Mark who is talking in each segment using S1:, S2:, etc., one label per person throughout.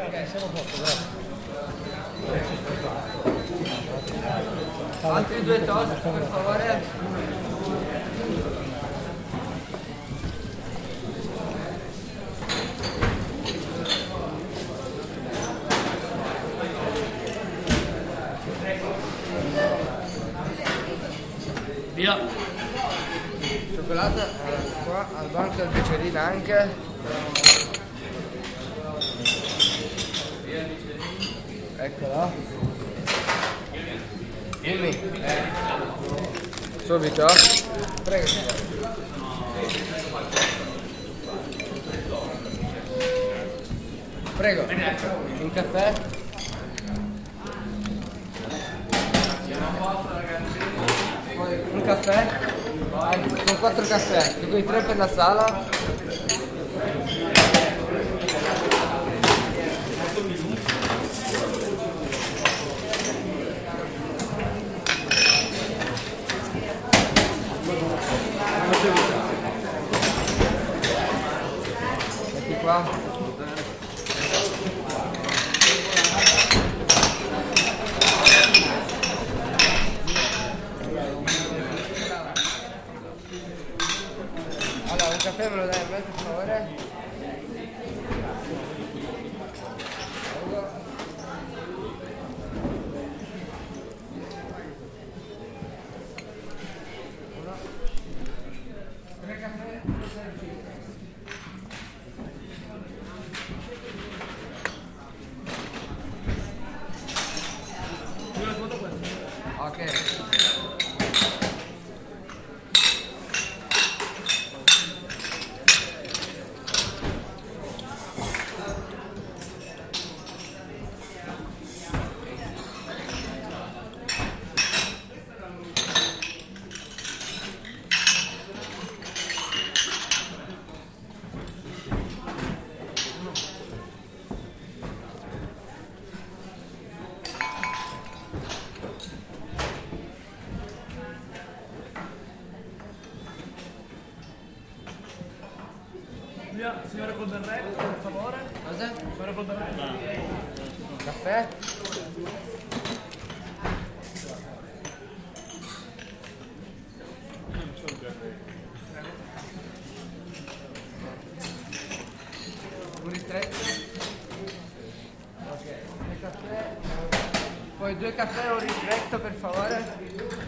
S1: Ok, siamo a posto, dai.
S2: Altri due toast, per favore.
S1: Via.
S2: Cioccolata qua al banco del Becerina anche. Eccola. Dimmi. Subito? Prego. Prego. Un caffè? Un caffè? Vai, sono 4 caffè, di cui 3 per la sala. Metti qua. Allora, un caffè me lo dai a me per favore? Tre caffè, ok.
S1: Via, signore col berretto, per favore.
S2: Cosa?
S1: Signore col berretto.
S2: Caffè? Un ristretto? Ok, due caffè. Poi 2 caffè e un ristretto per favore.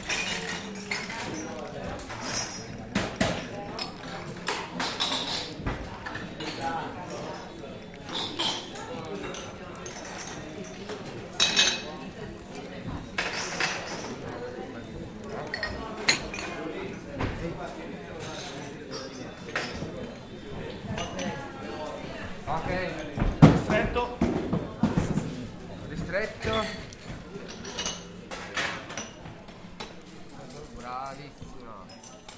S2: Ok,
S1: Ristretto.
S2: ristretto. Bravissimo.